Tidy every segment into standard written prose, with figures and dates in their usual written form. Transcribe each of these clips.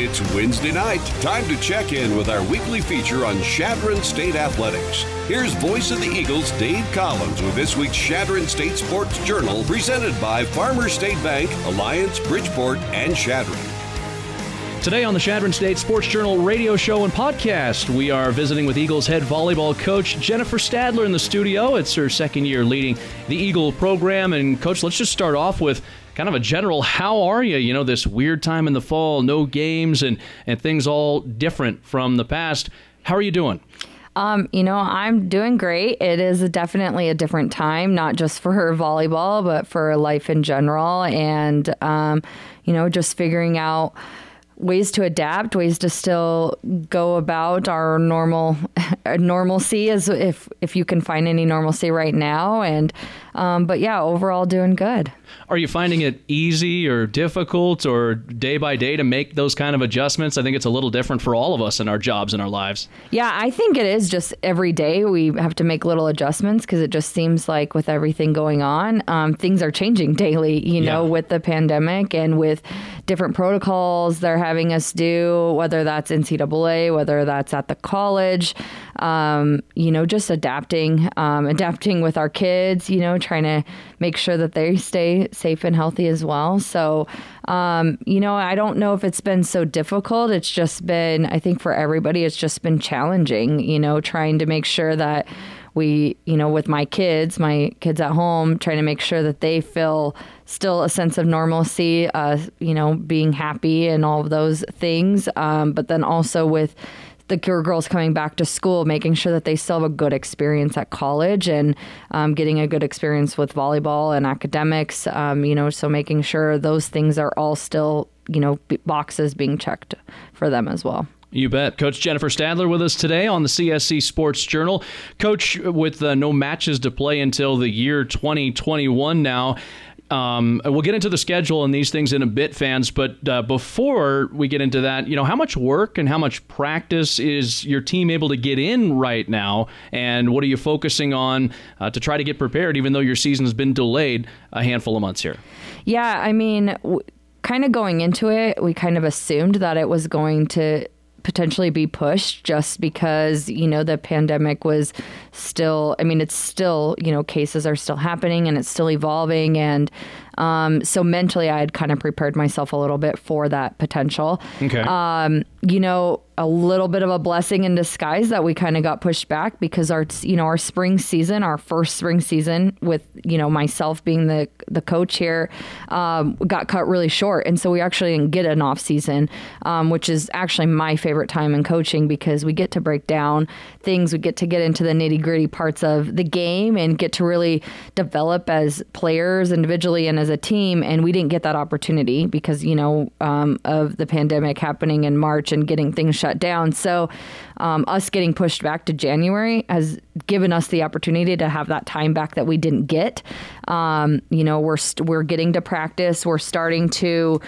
It's Wednesday night. Time to check in with our weekly feature on Chadron State Athletics. Here's voice of the Eagles, Dave Collins, with this week's Chadron State Sports Journal, presented by Farmers State Bank, Alliance, Bridgeport, and Chadron. Today on the Chadron State Sports Journal radio show and podcast, we are visiting with Eagles head volleyball coach Jennifer Stadler in the studio. It's her second year leading the Eagle program. And, Coach, let's just start off with kind of a general, how are you? You know, this weird time in the fall, no games and things all different from the past. How are you doing? I'm doing great. It is definitely a different time, not just for her volleyball, but for life in general. And, just figuring out ways to adapt, ways to still go about our normalcy, as if you can find any normalcy right now. And but yeah, overall doing good. Are you finding it easy or difficult or day by day to make those kind of adjustments? I think it's a little different for all of us in our jobs and our lives. Yeah, I think it is just every day we have to make little adjustments because it just seems like with everything going on, things are changing daily, with the pandemic and with different protocols they're having us do, whether that's NCAA, whether that's at the college, just adapting with our kids, trying to make sure that they stay safe and healthy as well. So, I don't know if it's been so difficult. It's just been, I think for everybody, it's just been challenging, trying to make sure that we, with my kids at home, trying to make sure that they feel still a sense of normalcy, being happy and all of those things. But then also with the girls coming back to school, making sure that they still have a good experience at college and getting a good experience with volleyball and academics, so making sure those things are all still, boxes being checked for them as well. You bet. Coach Jennifer Stadler with us today on the CSC Sports Journal. Coach, with no matches to play until the year 2021 now, we'll get into the schedule and these things in a bit, fans, but before we get into that, how much work and how much practice is your team able to get in right now, and what are you focusing on to try to get prepared, even though your season has been delayed a handful of months here? Yeah, kind of going into it, we kind of assumed that it was going to potentially be pushed just because, the pandemic was still, it's still, cases are still happening and it's still evolving. And so mentally I had kind of prepared myself a little bit for that potential. Okay. A little bit of a blessing in disguise that we kind of got pushed back because our spring season, our first spring season with, myself being the coach here, got cut really short. And so we actually didn't get an off season, which is actually my favorite time in coaching because we get to break down things. We get to get into the nitty gritty parts of the game and get to really develop as players individually and as a team. And we didn't get that opportunity because, of the pandemic happening in March and getting things shut down. So us getting pushed back to January has given us the opportunity to have that time back that we didn't get. We're getting to practice. We're starting to,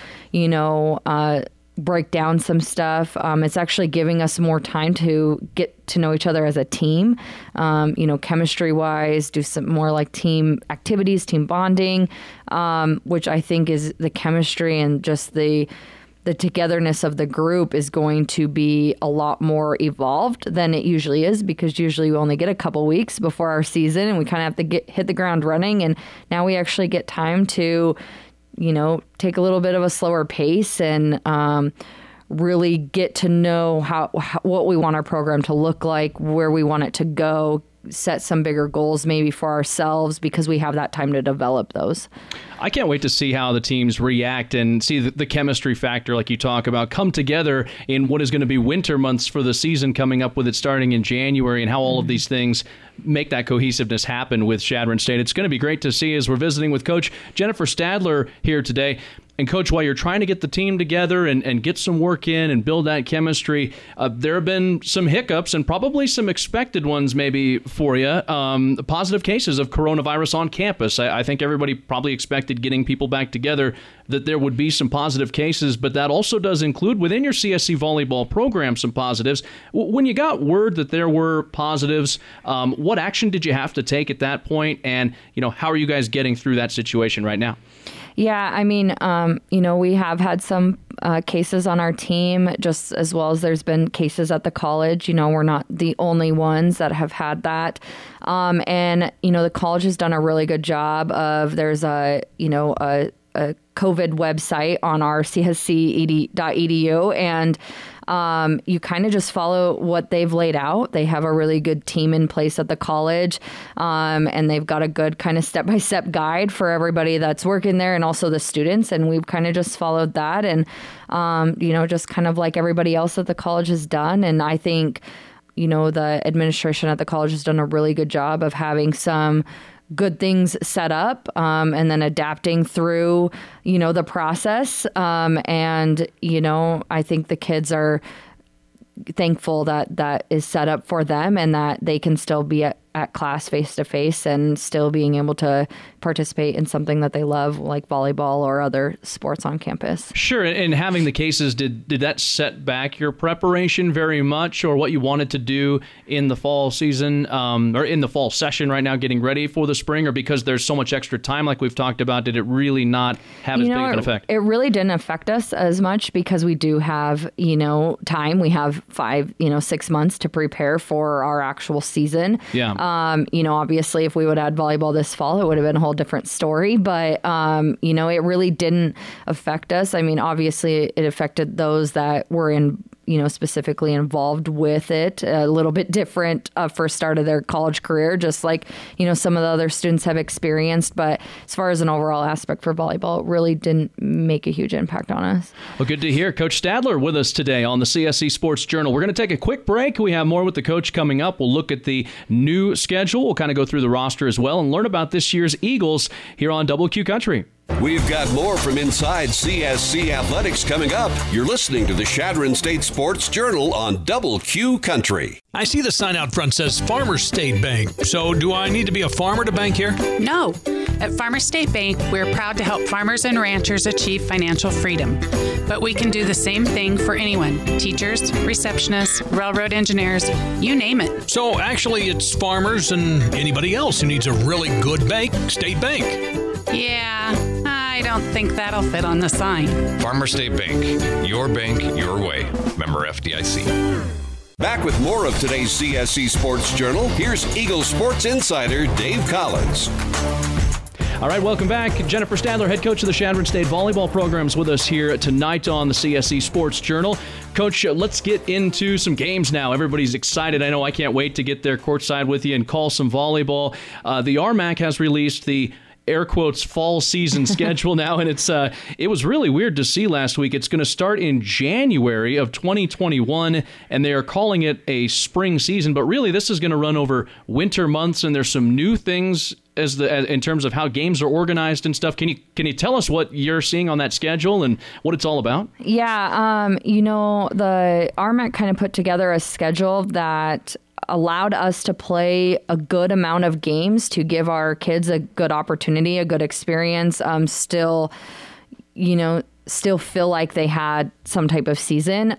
break down some stuff. It's actually giving us more time to get to know each other as a team, chemistry wise, do some more like team activities, team bonding, which I think is the chemistry and just the togetherness of the group is going to be a lot more evolved than it usually is because usually we only get a couple weeks before our season and we kind of have to hit the ground running. And now we actually get time to, take a little bit of a slower pace and really get to know what we want our program to look like, where we want it to go, set some bigger goals maybe for ourselves because we have that time to develop those. I can't wait to see how the teams react and see the chemistry factor, like you talk about, come together in what is going to be winter months for the season coming up with it starting in January, and how all of these things make that cohesiveness happen with Chadron State. It's going to be great to see as we're visiting with Coach Jennifer Stadler here today. And Coach, while you're trying to get the team together and get some work in and build that chemistry, there have been some hiccups and probably some expected ones maybe for you. Positive cases of coronavirus on campus. I think everybody probably expected getting people back together that there would be some positive cases, but that also does include within your CSC volleyball program some positives. When you got word that there were positives, what action did you have to take at that point? And, how are you guys getting through that situation right now? Yeah, I mean, we have had some cases on our team, just as well as there's been cases at the college. We're not the only ones that have had that. And the college has done a really good job of, there's a COVID website on our csc.edu, and you kind of just follow what they've laid out. They have a really good team in place at the college, and they've got a good kind of step-by-step guide for everybody that's working there and also the students. And we've kind of just followed that and, just kind of like everybody else that the college has done. And I think, the administration at the college has done a really good job of having some good things set up, and then adapting through, the process. And, I think the kids are thankful that is set up for them and that they can still be at class face to face and still being able to participate in something that they love, like volleyball or other sports on campus. Sure. And having the cases, did that set back your preparation very much, or what you wanted to do in the fall season, or in the fall session right now, getting ready for the spring? Or because there's so much extra time like we've talked about, did it really not have as big of an effect? It really didn't affect us as much because we do have, time. We have 6 months to prepare for our actual season. Yeah. Obviously, if we would add volleyball this fall, it would have been a whole different story. But, it really didn't affect us. I mean, obviously, it affected those that were specifically involved with it, a little bit different first start of their college career, just like, some of the other students have experienced. But as far as an overall aspect for volleyball, it really didn't make a huge impact on us. Well, good to hear. Coach Stadler with us today on the CSC Sports Journal. We're going to take a quick break. We have more with the coach coming up. We'll look at the new schedule. We'll kind of go through the roster as well and learn about this year's Eagles here on Double Q Country. We've got more from inside CSC Athletics coming up. You're listening to the Chadron State Sports Journal on Double Q Country. I see the sign out front says Farmers State Bank. So do I need to be a farmer to bank here? No. At Farmers State Bank, we're proud to help farmers and ranchers achieve financial freedom. But we can do the same thing for anyone. Teachers, receptionists, railroad engineers, you name it. So actually it's farmers and anybody else who needs a really good bank, State Bank. Yeah, I don't think that'll fit on the sign. Farmers State Bank. Your bank, your way. Member FDIC. Back with more of today's CSC Sports Journal, here's Eagles Sports Insider Dave Collins. All right, welcome back. Jennifer Stadler, head coach of the Chadron State volleyball program, is with us here tonight on the CSC Sports Journal. Coach, let's get into some games now. Everybody's excited. I know I can't wait to get there courtside with you and call some volleyball. The RMAC has released the air quotes fall season schedule now, and it was really weird to see last week. It's going to start in January of 2021, and they are calling it a spring season, but really this is going to run over winter months, and there's some new things in terms of how games are organized and stuff. Can you tell us what you're seeing on that schedule and what it's all about? Yeah, the RMAC kind of put together a schedule that allowed us to play a good amount of games to give our kids a good opportunity, a good experience, still feel like they had some type of season,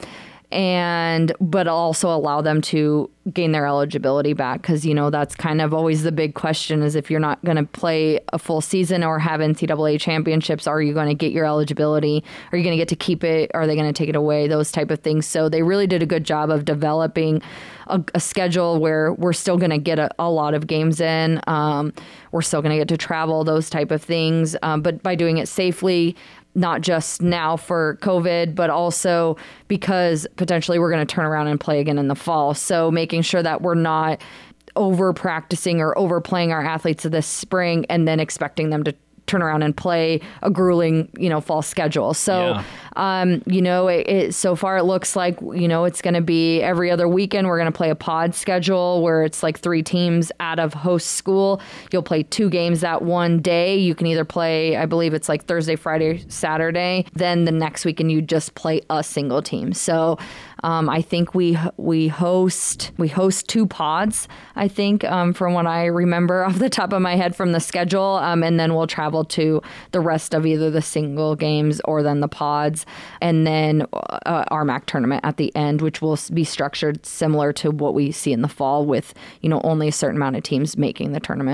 but also allow them to gain their eligibility back, because that's kind of always the big question, is if you're not going to play a full season or have NCAA championships, are you going to get your eligibility? Are you going to get to keep it? Are they going to take it away? Those type of things. So they really did a good job of developing a schedule where we're still going to get a lot of games in. We're still going to get to travel, those type of things, but by doing it safely, not just now for COVID, but also because potentially we're going to turn around and play again in the fall. So making sure that we're not over practicing or overplaying our athletes this spring and then expecting them to turn around and play a grueling, fall schedule. So, so far it looks like, it's going to be every other weekend. We're going to play a pod schedule where it's like 3 teams out of host school. You'll play 2 games that one day. You can either play, I believe it's like Thursday, Friday, Saturday. Then the next weekend you just play a single team. So I think we host 2 pods, I think, from what I remember off the top of my head from the schedule. And then we'll travel to the rest of either the single games or then the pods, and then RMAC tournament at the end, which will be structured similar to what we see in the fall with, only a certain amount of teams making the tournament.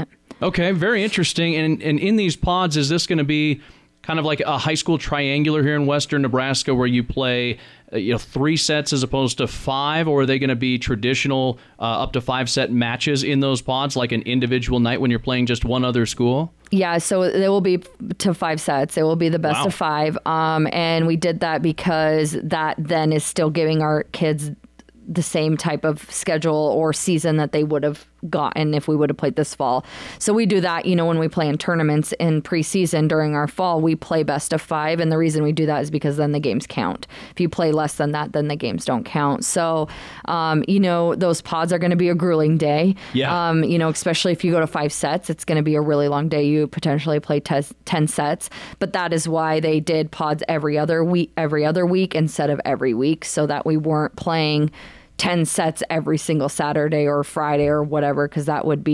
Okay, very interesting. And in these pods, is this going to be kind of like a high school triangular here in western Nebraska where you play 3 sets as opposed to 5, or are they going to be traditional up to 5-set matches in those pods, like an individual night when you're playing just one other school? Yeah, so it will be to 5 sets. It will be the best of 5. And we did that because that then is still giving our kids the same type of schedule or season that they would have gotten if we would have played this fall. So we do that, when we play in tournaments in preseason during our fall, we play best of 5. And the reason we do that is because then the games count. If you play less than that, then the games don't count. So, those pods are going to be a grueling day. Yeah. Especially if you go to 5 sets, it's going to be a really long day. You potentially play 10 sets, but that is why they did pods every other week instead of every week, so that we weren't playing 10 sets every single Saturday or Friday or whatever, because that would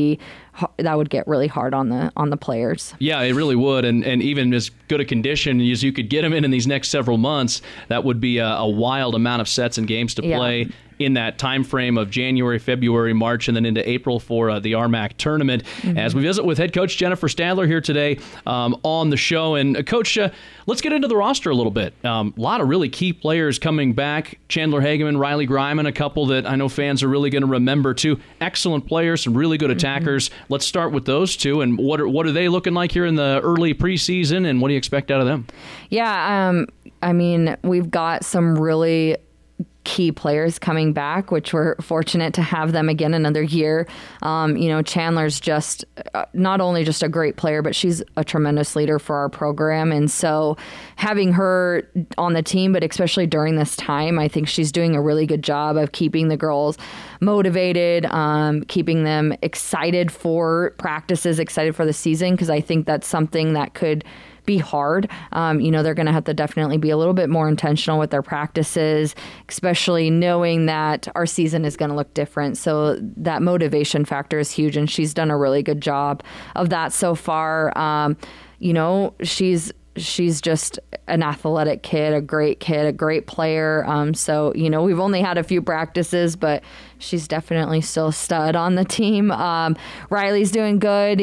get really hard on the players. Yeah, it really would. And even as good a condition as you could get them in these next several months, that would be a wild amount of sets and games to play in that time frame of January, February, March, and then into April for the RMAC tournament. Mm-hmm. As we visit with head coach Jennifer Stadler here today on the show. And Coach, let's get into the roster a little bit. A lot of really key players coming back. Chandler Hageman, Riley Griman, a couple that I know fans are really going to remember too. Excellent players, some really good attackers. Mm-hmm. Let's start with those two. And what are they looking like here in the early preseason, and what do you expect out of them? Yeah, we've got some really key players coming back, which we're fortunate to have them again another year. Chandler's just not only just a great player, but she's a tremendous leader for our program. And so having her on the team, but especially during this time, I think she's doing a really good job of keeping the girls motivated, keeping them excited for practices, excited for the season, because I think that's something that could be hard. They're going to have to definitely be a little bit more intentional with their practices, especially knowing that our season is going to look different. So that motivation factor is huge, and she's done a really good job of that so far. She's just an athletic kid, a great player. We've only had a few practices, but she's definitely still a stud on the team. Riley's doing good.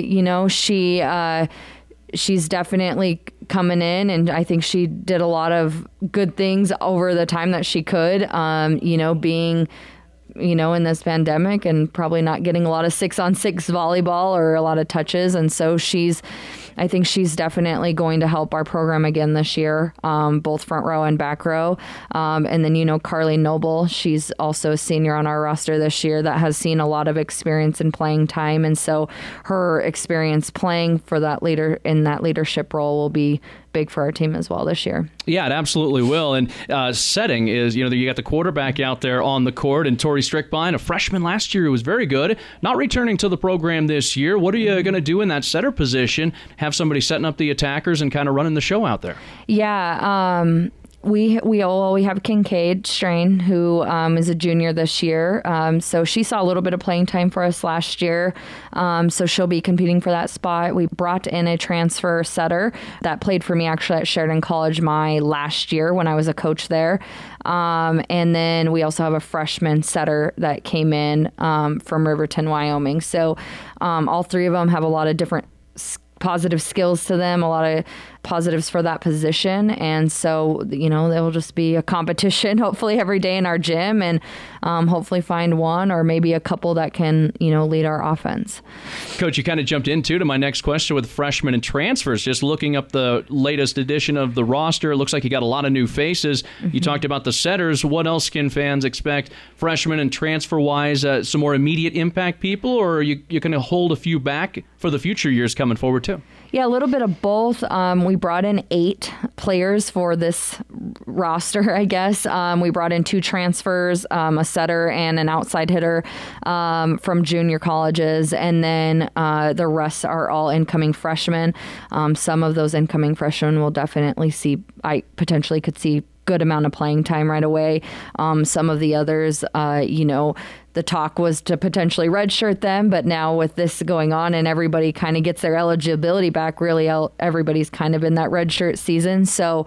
She's definitely coming in, and I think she did a lot of good things over the time that she could, being, in this pandemic and probably not getting a lot of 6-on-6 volleyball or a lot of touches. And so I think she's definitely going to help our program again this year, both front row and back row. And then, Carly Noble, she's also a senior on our roster this year that has seen a lot of experience in playing time. And so her experience playing for that leadership role will be big for our team as well this year. Yeah, it absolutely will. And setting is, you got the quarterback out there on the court, and Tori Strickbine, a freshman last year who was very good, not returning to the program this year. What are you going to do in that setter position? Have somebody setting up the attackers and kind of running the show out there? Yeah, we have Kincaid Strain, who is a junior this year. So she saw a little bit of playing time for us last year. So she'll be competing for that spot. We brought in a transfer setter that played for me actually at Sheridan College my last year when I was a coach there. And then we also have a freshman setter that came in from Riverton, Wyoming. So all three of them have a lot of different positive skills to them, a lot of positives for that position. And so, there'll just be a competition hopefully every day in our gym, and hopefully find one or maybe a couple that can, lead our offense. Coach, you kind of jumped into my next question with freshmen and transfers. Just looking up the latest edition of the roster, it looks like you got a lot of new faces. Mm-hmm. You talked about the setters. What else can fans expect freshmen and transfer-wise? Some more immediate impact people, or are you going to hold a few back for the future years coming forward too? Yeah, a little bit of both. We brought in 8 players for this roster, I guess. We brought in 2 transfers, a setter and an outside hitter from junior colleges. And then the rest are all incoming freshmen. Some of those incoming freshmen will definitely I potentially could see good amount of playing time right away. Some of the others, the talk was to potentially redshirt them, but now with this going on and everybody kind of gets their eligibility back, really everybody's kind of in that redshirt season. So,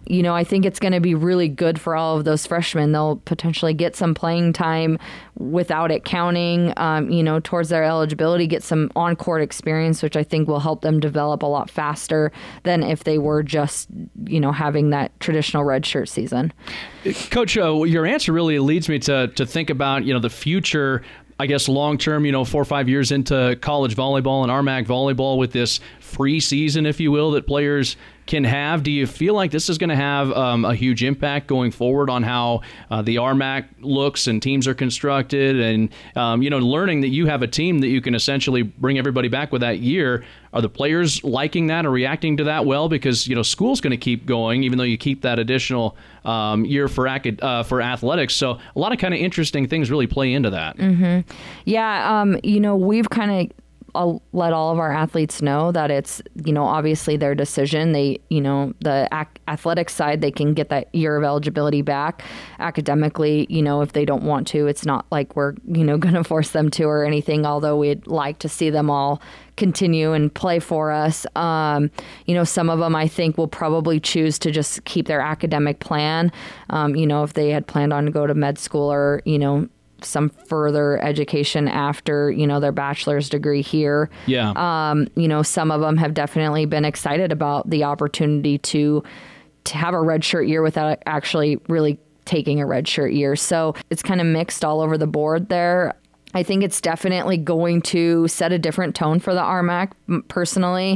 I think it's going to be really good for all of those freshmen. They'll potentially get some playing time without it counting, towards their eligibility, get some on-court experience, which I think will help them develop a lot faster than if they were just, having that traditional redshirt season. Coach, your answer really leads me to think about, the future, I guess, long-term, 4 or 5 years into college volleyball and RMAC volleyball with this free season, if you will, that players can have. Do you feel like this is going to have a huge impact going forward on how the RMAC looks and teams are constructed, and learning that you have a team that you can essentially bring everybody back with that year? Are the players liking that or reacting to that well? Because school's going to keep going even though you keep that additional year for athletics. So a lot of kind of interesting things really play into that. Mm-hmm. Yeah, we've kind of I'll let all of our athletes know that it's, obviously their decision. They, the athletic side, they can get that year of eligibility back. Academically, if they don't want to, it's not like we're, going to force them to or anything, although we'd like to see them all continue and play for us. Some of them I think will probably choose to just keep their academic plan. If they had planned on to go to med school or, some further education after, their bachelor's degree here. Yeah. Some of them have definitely been excited about the opportunity to have a redshirt year without actually really taking a redshirt year. So it's kind of mixed all over the board there. I think it's definitely going to set a different tone for the RMAC personally.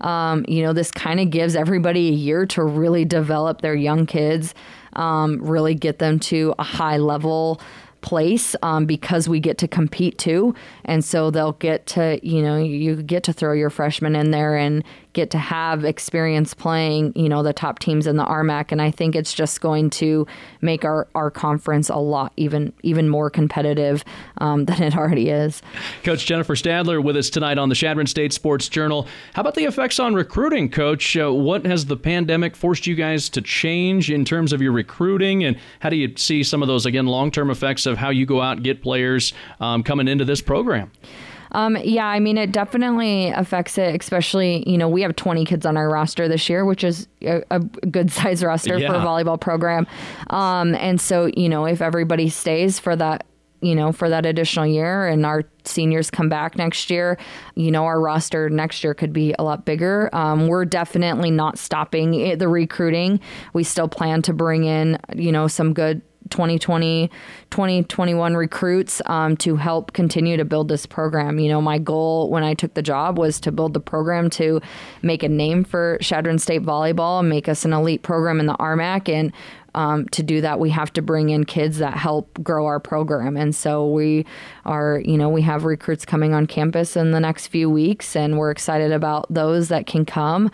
This kind of gives everybody a year to really develop their young kids, really get them to a high level place, because we get to compete too. And so they'll get to, you get to throw your freshmen in there and get to have experience playing, the top teams in the RMAC. And I think it's just going to make our conference a lot even more competitive than it already is. Coach Jennifer Stadler with us tonight on the Chadron State Sports Journal. How about the effects on recruiting, Coach? What has the pandemic forced you guys to change in terms of your recruiting? And how do you see some of those, again, long-term effects of how you go out and get players coming into this program? It definitely affects it, especially, we have 20 kids on our roster this year, which is a good size roster for a volleyball program. And so, if everybody stays for that, for that additional year and our seniors come back next year, our roster next year could be a lot bigger. We're definitely not stopping the recruiting. We still plan to bring in, some good 2020, 2021 recruits to help continue to build this program. My goal when I took the job was to build the program to make a name for Chadron State volleyball and make us an elite program in the RMAC. And to do that, we have to bring in kids that help grow our program. And so we are, we have recruits coming on campus in the next few weeks, and we're excited about those that can come.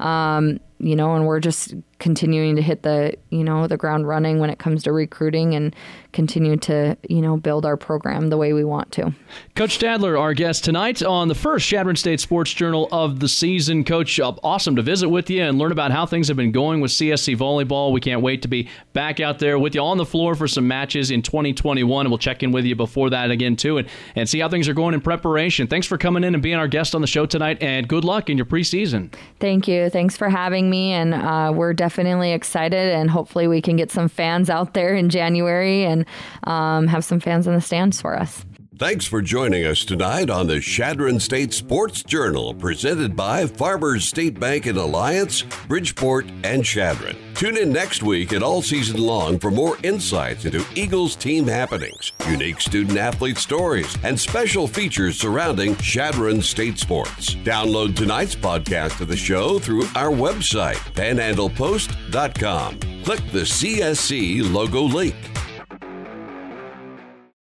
And we're just continuing to hit the ground running when it comes to recruiting and continue to, build our program the way we want to. Coach Stadler, our guest tonight on the first Chadron State Sports Journal of the season. Coach, awesome to visit with you and learn about how things have been going with CSC volleyball. We can't wait to be back out there with you on the floor for some matches in 2021. And we'll check in with you before that again, too, and see how things are going in preparation. Thanks for coming in and being our guest on the show tonight, and good luck in your preseason. Thank you. Thanks for having me. And we're definitely excited, and hopefully we can get some fans out there in January and have some fans in the stands for us. Thanks for joining us tonight on the Chadron State Sports Journal, presented by Farmers State Bank in Alliance, Bridgeport, and Chadron. Tune in next week and all season long for more insights into Eagles team happenings, unique student-athlete stories, and special features surrounding Chadron State sports. Download tonight's podcast of the show through our website, panhandlepost.com. Click the CSC logo link.